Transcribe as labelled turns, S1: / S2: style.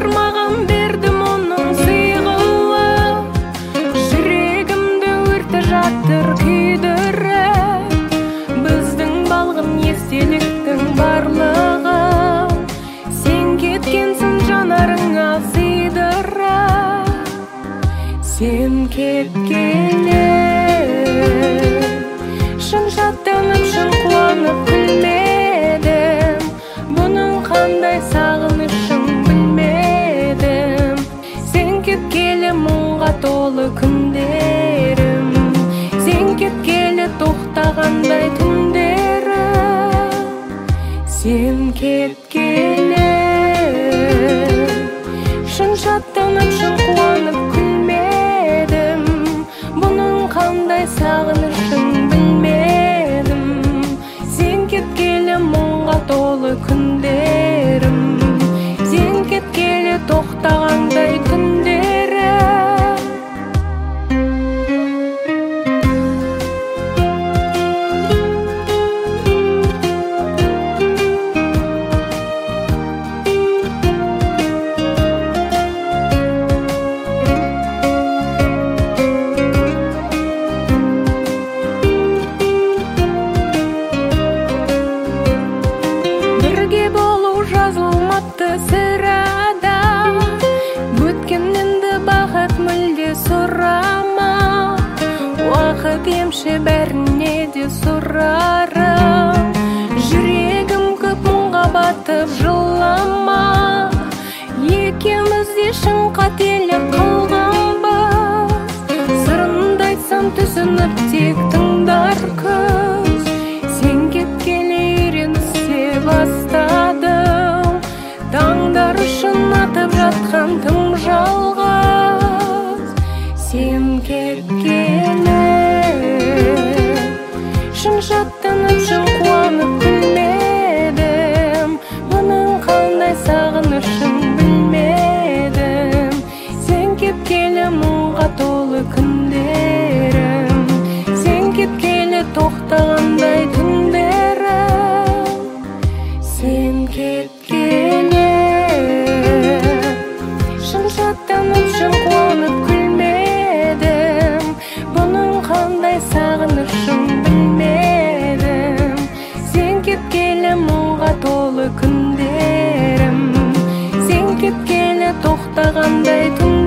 S1: маған бердім оның сыйлығын. Жүрегімді өрті жатыр күйдіріп, біздің балғын естеліктің барлығы. Сен кеткенсің жанарыңа сыйдырып, сен кеткелі шын шаттанып, шын қуанып күлмедім. Бұның қандай сағынышын білмедім. Сен кеткелі мұңға толы күндерім, сен кеткелі тоқтағандай түндерім. Сен кеткелі шын шаттанып, шын қуанып күлмедім. Бұның қандай сағынышын білмедім. Сен кеткелі мұңға толы күндерім, сен кеткелі тоқтағандай түндерім. Бірге болу жазылмапты сірада, өткенненді бақыт мүлде сұрама. Уақыт емші бәріне де сұрарым. Жүрегім көп мұңға батып жылама. Екеуміз де шын қателік қылғанбыз. Сырымды айтсам түсініп тек тыңдар көз. Сен кеткелі үйренісе бастадым. Таңдар үшін атып жатқан тым жалғыз. Сен кеткелі шын шаттанып, шын қуанып күлмедім. Бұның қандай сағынышын білмедім. Сен кеткелі мұңға толы күндерім, сен кеткелі тоқтағандай түндерім. Сен кеткелі шын шаттанып, шын қуанып күлмедім. Бұның қандай сағынышын білмедім. Сен кеткелі мұңға толы күндерім, сен кеткелі тоқтағандай түндерім.